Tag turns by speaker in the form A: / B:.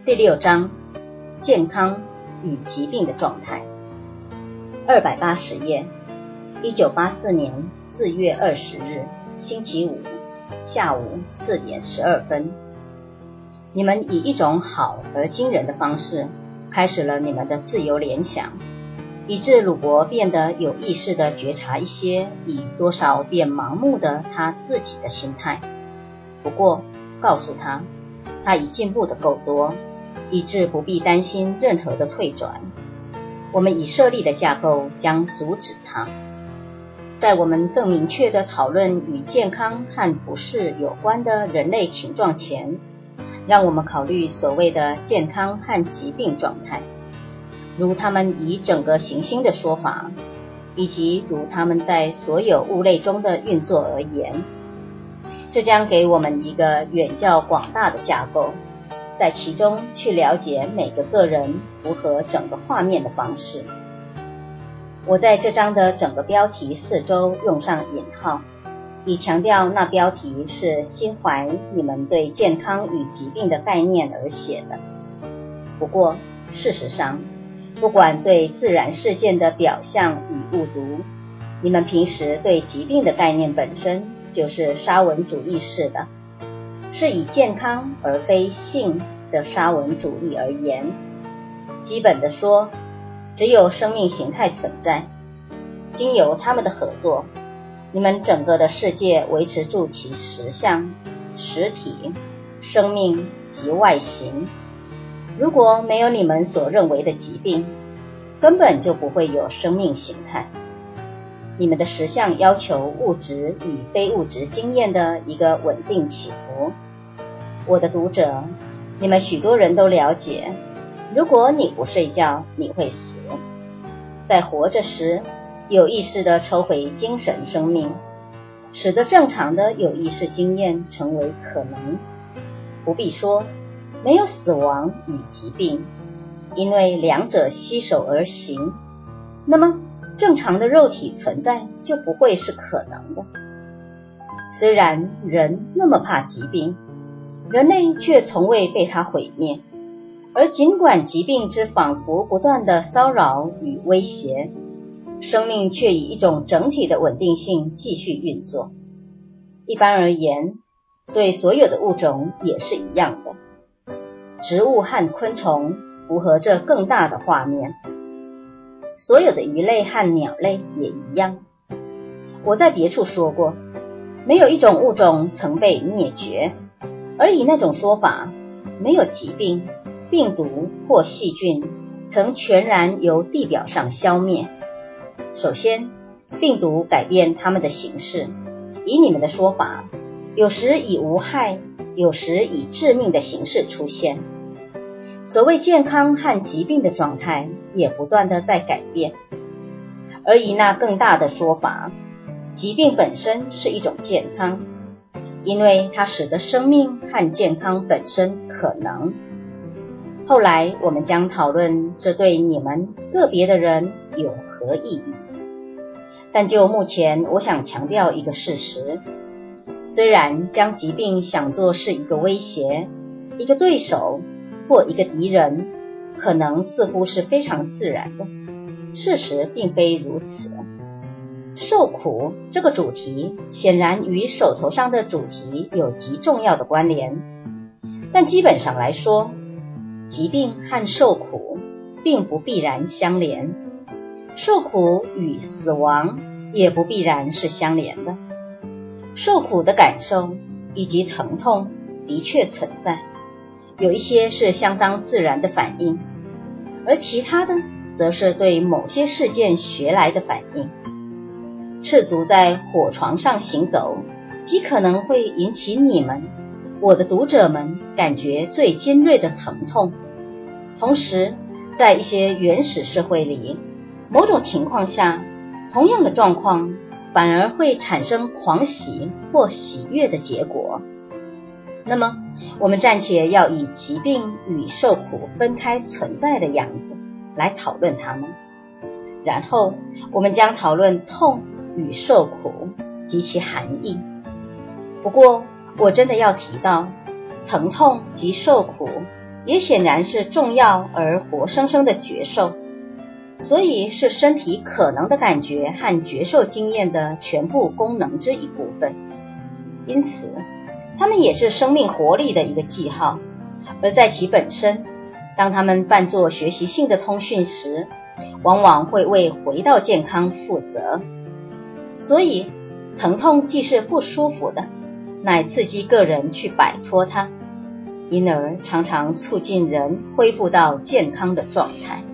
A: 第6章，健康与疾病的状态。280页，1984年4月20日，星期五，下午4点12分。你们以一种好而惊人的方式，开始了你们的自由联想，以致鲁伯变得有意识地觉察一些以多少变盲目的他自己的心态。不过，告诉他，他已进步得够多，以致不必担心任何的退转。我们已设立的架构将阻止它。在我们更明确地讨论与健康和不适有关的人类情状前，让我们考虑所谓的健康和疾病状态，如他们以整个行星的说法，以及如他们在所有物类中的运作而言。这将给我们一个远较广大的架构，在其中去了解每个个人符合整个画面的方式。我在这章的整个标题四周用上引号，以强调那标题是心怀你们对健康与疾病的概念而写的。不过，事实上，不管对自然事件的表象与误读，你们平时对疾病的概念本身就是沙文主义式的，是以健康而非性的沙文主义而言。基本的说，只有生命形态存在，经由他们的合作，你们整个的世界维持住其实相、实体、生命及外形。如果没有你们所认为的疾病，根本就不会有生命形态。你们的实相要求物质与非物质经验的一个稳定起伏。我的读者，你们许多人都了解，如果你不睡觉，你会死。在活着时，有意识地抽回精神生命，使得正常的有意识经验成为可能。不必说，没有死亡与疾病，因为两者携手而行。那么，正常的肉体存在就不会是可能的。虽然人那么怕疾病，人类却从未被它毁灭，而尽管疾病之仿佛不断的骚扰与威胁，生命却以一种整体的稳定性继续运作。一般而言，对所有的物种也是一样的。植物和昆虫符合这更大的画面，所有的鱼类和鸟类也一样。我在别处说过，没有一种物种曾被灭绝，而以那种说法，没有疾病、病毒或细菌曾全然由地表上消灭。首先，病毒改变它们的形式，以你们的说法，有时以无害，有时以致命的形式出现。所谓健康和疾病的状态也不断地在改变，而以那更大的说法，疾病本身是一种健康，因为它使得生命和健康本身可能。后来我们将讨论这对你们个别的人有何意义。但就目前，我想强调一个事实，虽然将疾病想作是一个威胁、一个对手或一个敌人，可能似乎是非常自然的，事实并非如此。受苦这个主题显然与手头上的主题有极重要的关联，但基本上来说，疾病和受苦并不必然相连，受苦与死亡也不必然是相连的。受苦的感受以及疼痛的确存在，有一些是相当自然的反应，而其他的则是对某些事件学来的反应。赤足在火床上行走，极可能会引起你们，我的读者们感觉最尖锐的疼痛。同时，在一些原始社会里，某种情况下，同样的状况反而会产生狂喜或喜悦的结果。那么，我们暂且要以疾病与受苦分开存在的样子来讨论它们，然后我们将讨论痛与受苦及其含义。不过，我真的要提到，疼痛及受苦也显然是重要而活生生的觉受，所以是身体可能的感觉和觉受经验的全部功能之一部分。因此它们也是生命活力的一个记号，而在其本身，当它们扮作学习性的通讯时，往往会为回到健康负责。所以疼痛既是不舒服的，乃刺激个人去摆脱它，因而常常促进人恢复到健康的状态。